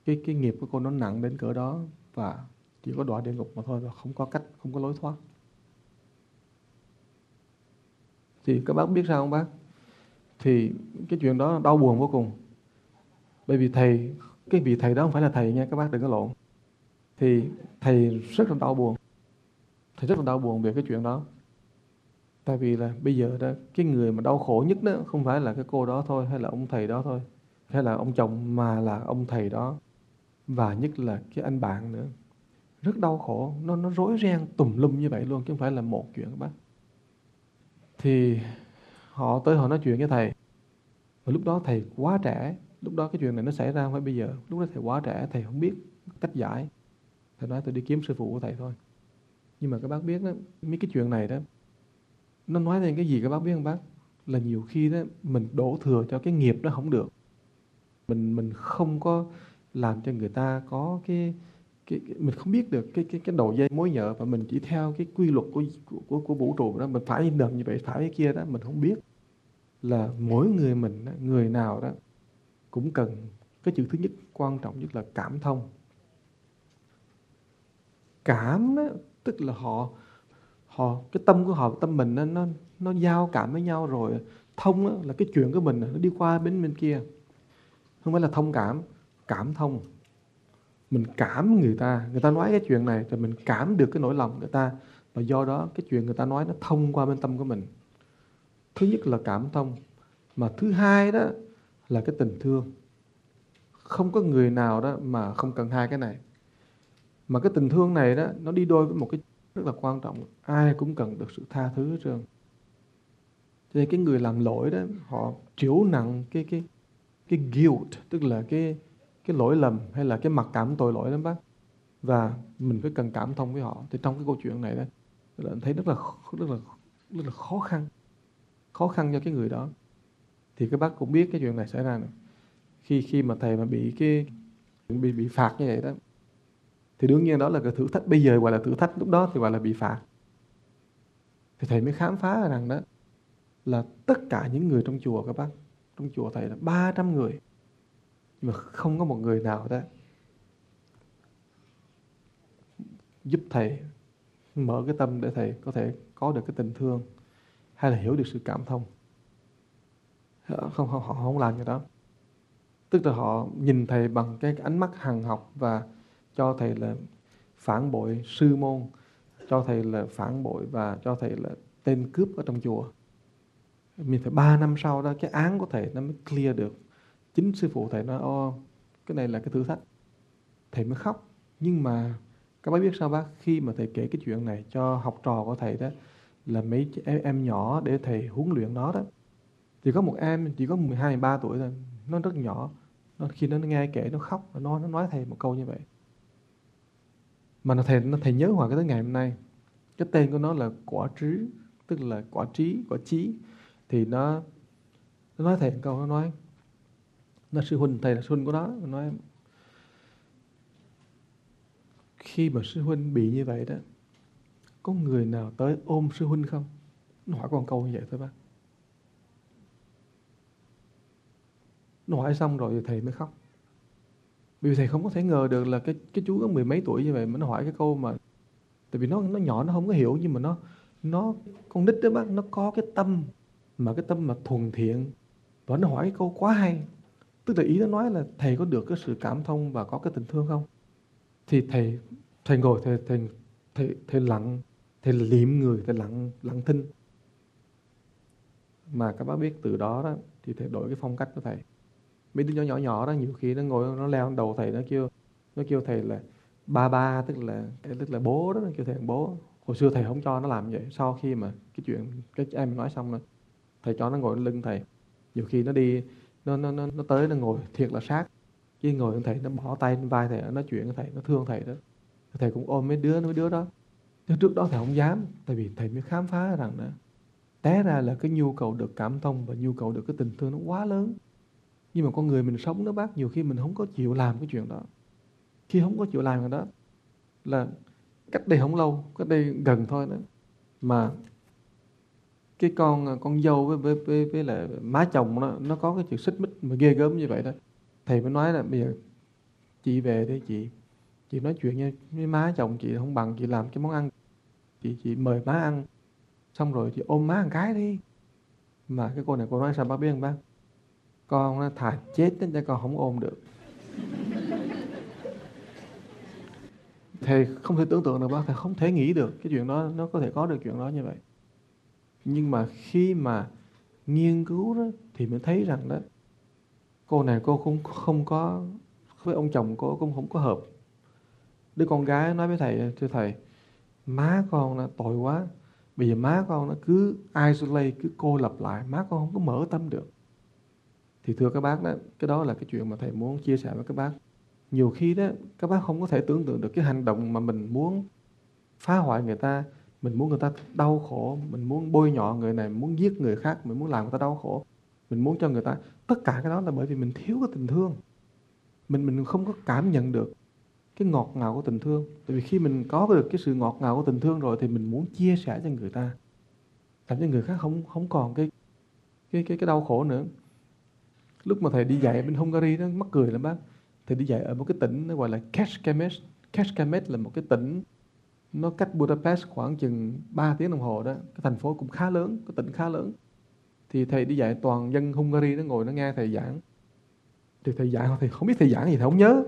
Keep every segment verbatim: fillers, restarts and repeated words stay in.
cái cái nghiệp của cô nó nặng đến cỡ đó và chỉ có đọa địa ngục mà thôi, và không có cách, không có lối thoát. Thì các bác biết sao không bác? Thì cái chuyện đó đau buồn vô cùng. Bởi vì thầy, cái vị thầy đó không phải là thầy nha, các bác đừng có lộn. Thì thầy rất là đau buồn. Thầy rất là đau buồn về cái chuyện đó. Tại vì là bây giờ đó, cái người mà đau khổ nhất đó không phải là cái cô đó thôi, hay là ông thầy đó thôi, hay là ông chồng, mà là ông thầy đó. Và nhất là cái anh bạn nữa. Rất đau khổ, nó nó rối ren tùm lum như vậy luôn, chứ không phải là một chuyện các bác. Thì họ tới họ nói chuyện với thầy. Và lúc đó thầy quá trẻ. Lúc đó cái chuyện này nó xảy ra không phải bây giờ. Lúc đó thầy quá trẻ, thầy không biết cách giải. Thầy nói tôi đi kiếm sư phụ của thầy thôi. Nhưng mà các bác biết đó, mấy cái chuyện này đó, nó nói lên cái gì các bác biết không bác? Là nhiều khi đó mình đổ thừa cho cái nghiệp đó không được. Mình mình không có làm cho người ta có cái, cái, cái mình không biết được cái cái cái đầu dây mối nhợ, và mình chỉ theo cái quy luật của của của vũ trụ đó, mình phải làm như vậy, phải cái kia đó, mình không biết là mỗi người mình, người nào đó cũng cần cái chữ thứ nhất, quan trọng nhất là cảm thông. Cảm đó, tức là họ họ cái tâm của họ, tâm mình nó nó nó giao cảm với nhau rồi. Thông đó, là cái chuyện của mình nó đi qua bên bên kia, không phải là thông cảm, cảm thông. Mình cảm người ta, người ta nói cái chuyện này thì mình cảm được cái nỗi lòng người ta, và do đó cái chuyện người ta nói nó thông qua bên tâm của mình. Thứ nhất là cảm thông, mà thứ hai đó là cái tình thương. Không có người nào đó mà không cần hai cái này. Mà cái tình thương này đó, nó đi đôi với một cái rất là quan trọng, ai cũng cần được sự tha thứ hết trơn. Cho nên cái người làm lỗi đó, họ chịu nặng cái cái cái guilt, tức là cái cái lỗi lầm hay là cái mặc cảm tội lỗi lắm bác. Và mình phải cần cảm thông với họ. Thì trong cái câu chuyện này đó, là thấy rất là rất là rất là khó khăn, khó khăn cho cái người đó. Thì các bác cũng biết cái chuyện này xảy ra này. Khi khi mà thầy mà bị cái bị bị phạt như vậy đó, thì đương nhiên đó là cái thử thách. Bây giờ gọi là thử thách, lúc đó thì gọi là bị phạt. Thì thầy mới khám phá rằng đó là tất cả những người trong chùa các bác, trong chùa thầy là ba trăm người, nhưng mà không có một người nào đó giúp thầy mở cái tâm để thầy có thể có được cái tình thương hay là hiểu được sự cảm thông. Không, không, họ không làm như đó. Tức là họ nhìn thầy bằng cái ánh mắt hằn học và cho thầy là phản bội sư môn, cho thầy là phản bội và cho thầy là tên cướp ở trong chùa. Mình phải ba năm sau đó cái án của thầy nó mới clear được. Chính sư phụ thầy nói ô, cái này là cái thử thách. Thầy mới khóc. Nhưng mà các bác biết sao bác? Khi mà thầy kể cái chuyện này cho học trò của thầy đó, là mấy em, em nhỏ để thầy huấn luyện nó đó, thì có một em chỉ có mười hai mười ba tuổi thôi, nó rất nhỏ. Nó, khi nó nghe kể nó khóc, nó nó nói thầy một câu như vậy. Mà nó thầy nó thầy nhớ hoài cái tới ngày hôm nay. Cái tên của nó là Quả Trí, tức là quả trí, quả trí. Thì nó nó nói thầy một câu, nó nói nó sư huynh, thầy là sư huynh của nó, nó nói khi mà sư huynh bị như vậy đó, có người nào tới ôm sư huynh không? Nó hỏi con câu như vậy thôi bác. Nó hỏi xong rồi thì thầy mới khóc. Bởi vì thầy không có thể ngờ được là cái cái chú có mười mấy tuổi như vậy mà nó hỏi cái câu mà, tại vì nó nó nhỏ nó không có hiểu, nhưng mà nó nó con nít đó bác, nó có cái tâm mà cái tâm mà thuần thiện, và nó hỏi cái câu quá hay. Tức là ý nó nói là thầy có được cái sự cảm thông và có cái tình thương không? Thì thầy thầy ngồi thầy thầy thầy, thầy lặng, thầy liệm người, thầy lặng lặng thinh. Mà các bác biết từ đó đó thì thầy đổi cái phong cách của thầy. Mấy đứa nhỏ nhỏ nhỏ đó nhiều khi nó ngồi nó leo lên đầu thầy, nó kêu nó kêu thầy là ba ba, tức là tức là bố đó, nó kêu thầy là bố. Hồi xưa thầy không cho nó làm vậy. Sau khi mà cái chuyện cái em nói xong rồi, thầy cho nó ngồi lên lưng thầy. Nhiều khi nó đi nó nó nó, nó tới nó ngồi thiệt là sát, chứ ngồi lên thầy nó bỏ tay lên vai thầy, nó nói chuyện với thầy, nó thương thầy đó. Thầy cũng ôm mấy đứa mấy đứa đó. Nhưng trước đó thầy không dám, tại vì thầy mới khám phá rằng đó, té ra là cái nhu cầu được cảm thông và nhu cầu được cái tình thương nó quá lớn. Nhưng mà con người mình sống đó bác, nhiều khi mình không có chịu làm cái chuyện đó. Khi không có chịu làm cái đó là cách đây không lâu, cách đây gần thôi đó, mà cái con con dâu với với với, với lại má chồng nó nó có cái chuyện xích mích mà ghê gớm như vậy đó. Thầy mới nói là bây giờ Chị về đi chị. Chị nói chuyện với, với má chồng chị không bằng chị làm cái món ăn. Chị chị mời má ăn. Xong rồi chị ôm má một cái đi. Mà cái cô này cô nói sao bác biết không bác? Con nó thà chết đến cho con không ôm được. Thầy không thể tưởng tượng được bác, thầy không thể nghĩ được cái chuyện đó, nó có thể có được chuyện đó như vậy. Nhưng mà khi mà nghiên cứu đó thì mới thấy rằng đó, cô này cô cũng không có, với ông chồng cô cũng không có hợp. Đứa con gái nói với thầy, thưa thầy, má con là tội quá. Bây giờ má con nó cứ isolate, cứ cô lập lại, má con không có mở tâm được. Thì thưa các bác đó, cái đó là cái chuyện mà thầy muốn chia sẻ với các bác. Nhiều khi đó, các bác không có thể tưởng tượng được cái hành động mà mình muốn phá hoại người ta, mình muốn người ta đau khổ, mình muốn bôi nhọ người này, muốn giết người khác, mình muốn làm người ta đau khổ, mình muốn cho người ta, tất cả cái đó là bởi vì mình thiếu cái tình thương. Mình mình không có cảm nhận được cái ngọt ngào của tình thương. Tại vì khi mình có được cái sự ngọt ngào của tình thương rồi thì mình muốn chia sẻ cho người ta, làm cho người khác không không còn cái cái cái cái đau khổ nữa. Lúc mà thầy đi dạy bên Hungary đó mắc cười lắm bác. Thầy đi dạy ở một cái tỉnh nó gọi là Kecskemét. Kecskemét là một cái tỉnh nó cách Budapest khoảng chừng ba tiếng đồng hồ đó. Cái thành phố cũng khá lớn, cái tỉnh khá lớn. Thì thầy đi dạy toàn dân Hungary nó ngồi nó nghe thầy giảng. Thì thầy giảng thì không biết thầy giảng gì, thầy không nhớ.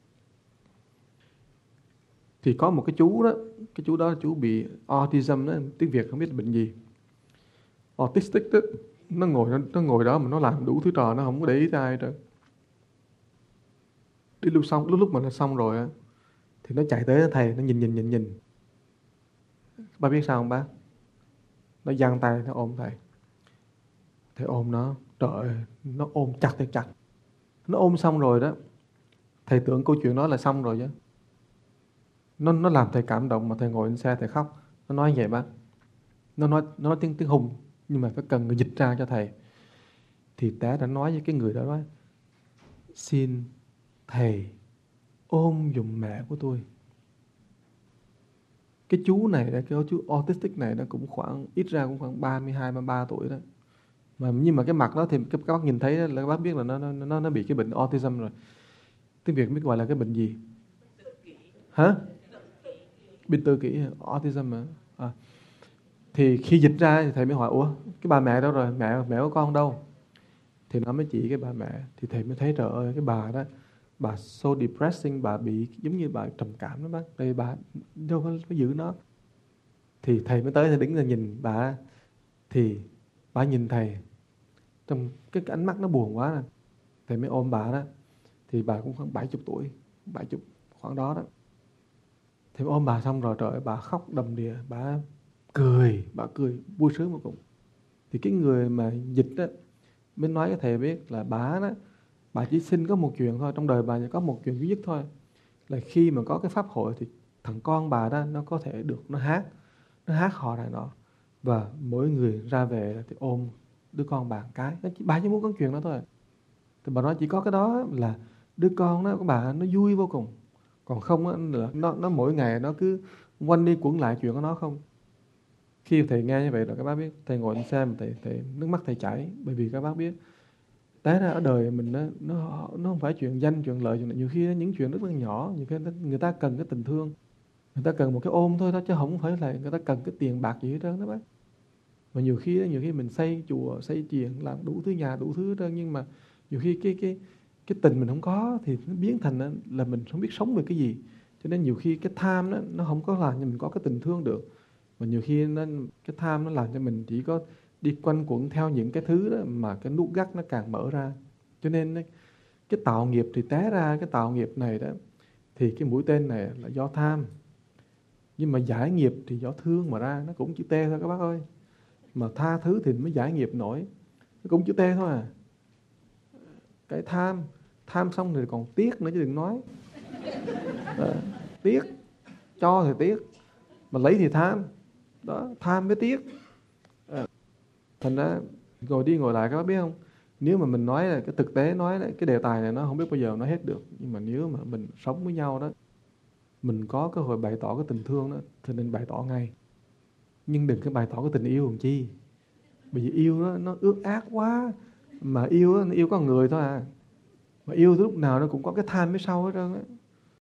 Thì có một cái chú đó, cái chú đó chú bị autism đó, tiếng Việt không biết là bệnh gì. Autistic đó, nó ngồi nó, nó ngồi đó mà nó làm đủ thứ trò, nó không có để ý tới ai hết. Đến lúc xong, lúc lúc mà nó xong rồi á, thì nó chạy tới thầy, nó nhìn nhìn nhìn nhìn. Ba biết sao không bác? Nó giang tay, nó ôm thầy. Thầy ôm nó, trời ơi, nó ôm chặt thì chặt. Nó ôm xong rồi đó, thầy tưởng câu chuyện đó là xong rồi chứ. Nó nó làm thầy cảm động mà thầy ngồi trên xe thầy khóc. Nó nói vậy bác. Nó nói nó nói tiếng tiếng Hùng, nhưng mà phải cần người dịch ra cho thầy. Thì té đã nói với cái người đó nói: xin thầy ôm giùm mẹ của tôi. Cái chú này, cái chú autistic này nó cũng khoảng, ít ra cũng khoảng ba mươi hai, ba mươi ba tuổi đó. Mà nhưng mà cái mặt đó thì các bác nhìn thấy là các bác biết là nó nó nó bị cái bệnh autism rồi. Tiếng Việt biết gọi là cái bệnh gì? Hả? Bệnh tự kỷ, autism mà. À. Thì khi dịch ra thì thầy mới hỏi: ủa, cái bà mẹ đâu rồi? Mẹ mẹ của con đâu? Thì nó mới chỉ cái bà mẹ. Thì thầy mới thấy trời ơi, cái bà đó, bà so depressing, bà bị giống như bà trầm cảm đó bác. Đây bà đâu có, có giữ nó. Thì thầy mới tới, thầy đứng ra nhìn bà. Thì bà nhìn thầy trong cái, cái ánh mắt nó buồn quá nè. Thầy mới ôm bà đó. Thì bà cũng khoảng bảy mươi tuổi, bảy mươi khoảng đó đó. Thì ôm bà xong rồi trời ơi, bà khóc đầm đìa, bà cười, bà cười vui sướng vô cùng. Thì cái người mà dịch đó mới nói với thầy biết là bà đó, bà chỉ xin có một chuyện thôi, trong đời bà chỉ có một chuyện duy nhất thôi, là khi mà có cái pháp hội thì thằng con bà đó nó có thể được nó hát, nó hát hò này nọ, và mỗi người ra về thì ôm đứa con bà một cái. Nó chỉ, bà chỉ muốn có chuyện đó thôi. Thì bà nói chỉ có cái đó là đứa con đó của bà nó vui vô cùng. Còn không á, nó, nó mỗi ngày nó cứ quanh đi quẩn lại chuyện của nó không. Khi thầy nghe như vậy rồi các bác biết, thầy ngồi xem thầy, thầy nước mắt thầy chảy. Bởi vì các bác biết té ra ở đời mình nó, nó, nó không phải chuyện danh, chuyện lợi, chuyện này. Nhiều khi những chuyện rất là nhỏ, nhiều khi người ta cần cái tình thương, người ta cần một cái ôm thôi đó, chứ không phải là người ta cần cái tiền bạc gì hết trơn đó bác. Mà nhiều khi nhiều khi mình xây chùa, xây chiền, làm đủ thứ nhà, đủ thứ hết trơn, nhưng mà nhiều khi cái cái cái tình mình không có thì nó biến thành là mình không biết sống về cái gì. Cho nên nhiều khi cái tham đó, nó không có làm cho mình có cái tình thương được. Mà nhiều khi nó, cái tham nó làm cho mình chỉ có đi quanh quẩn theo những cái thứ đó, mà cái nút gắt nó càng mở ra. Cho nên cái tạo nghiệp thì té ra cái tạo nghiệp này đó, thì cái mũi tên này là do tham. Nhưng mà giải nghiệp thì do thương mà ra, nó cũng chữ T thôi các bác ơi. Mà tha thứ thì mới giải nghiệp nổi, nó cũng chữ T thôi à. Cái tham, tham xong thì còn tiếc nữa chứ đừng nói. À, tiếc, cho thì tiếc, mà lấy thì tham. Đó, tham với tiếc. À, thành ra ngồi đi ngồi lại các bác biết không, nếu mà mình nói là cái thực tế nói là cái đề tài này nó không biết bao giờ nó hết được, nhưng mà nếu mà mình sống với nhau đó, mình có cơ hội bày tỏ cái tình thương đó thì nên bày tỏ ngay. Nhưng đừng có bày tỏ cái tình yêu làm chi. Bởi vì yêu đó, nó ước ác quá. Mà yêu đó, nó yêu có người thôi à. Mà yêu tới lúc nào nó cũng có cái time phía sau hết trơn á.